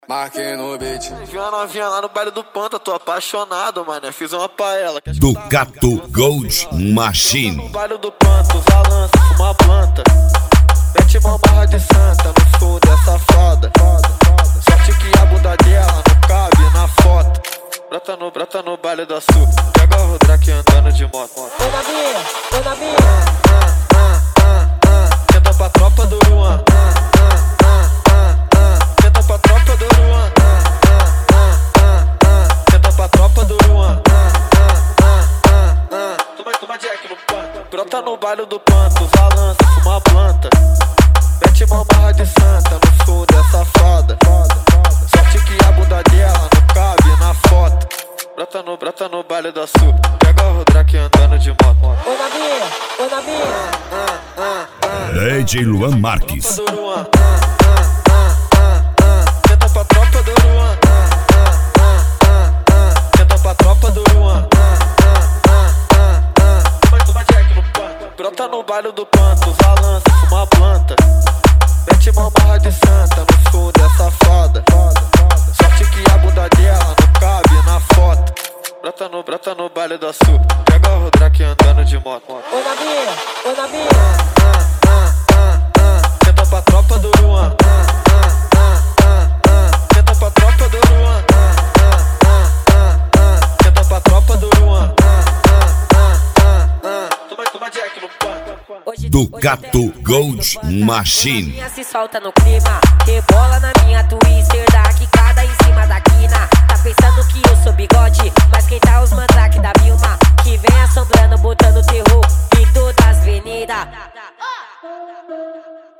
Marquei no beat. Vi uma novinha lá no baile do Panta, tô apaixonado, mano. Fiz uma pra ela. Ducato Gold Machine. No baile do Panta, usa lança, fuma planta. Mete uma barra de santa no sul dessa foda. Sorte que a bunda dela não cabe na foto. Brota no baile do Açu. Pega o Rodraque andando de moto. Ô Navinha, ô Navinha. Tenta pra tropa do Luan. Tenta pra tropa do Luan. Tenta pra tropa do Luan. Toma Jack no Panta. Brota no baile do Panta, usa lança, fuma planta. Mete uma barra de santa no sul dessa foda. Sorte que a bunda dela não cabe na foto. Brota no baile do Açu. Pega o Rodraque andando de moto. Ô Navinha, ô Navinha. DJ Luan Marques. Tropa do Luan. Tenta pra tropa do Luan. Tenta pra tropa do Luan. Toma Jack no Panta. Brota no baile do Panta, usa lança, fuma planta. Mete uma barra de santa no sul dessa foda. Sorte que a bunda dela não cabe na foto. Brota no baile do Açu. Pega o Rodraque andando de moto. Ô Navinha, ô Navinha. Tenta pra tropa do Luan. Tenta pra tropa do Luan. Tenta pra tropa do Luan. Toma Jack no Panta. Ducato Gold Machine. Se solta no clima, rebola na minha twister, dá quicada em cima da quina. Tá pensando que eu sou bigode, mas quem tá os mandrake da Vilma, que vem assombrando, botando terror em todas as avenidas.